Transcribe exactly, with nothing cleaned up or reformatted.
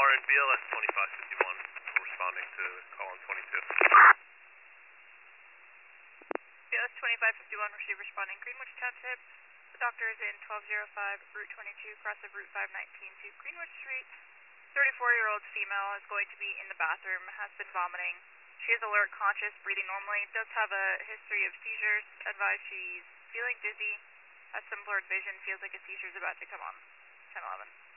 and B L S twenty-five fifty-one, responding to call on twenty-two. B L S twenty-five fifty-one, receive responding Greenwich Township. The doctor is in twelve oh five, Route twenty-two, cross of Route five nineteen to Greenwich Street. thirty-four-year-old female is going to be in the bathroom, has been vomiting. She is alert, conscious, breathing normally, does have a history of seizures. Advised she's feeling dizzy, has some blurred vision, feels like a seizure is about to come on. ten eleven.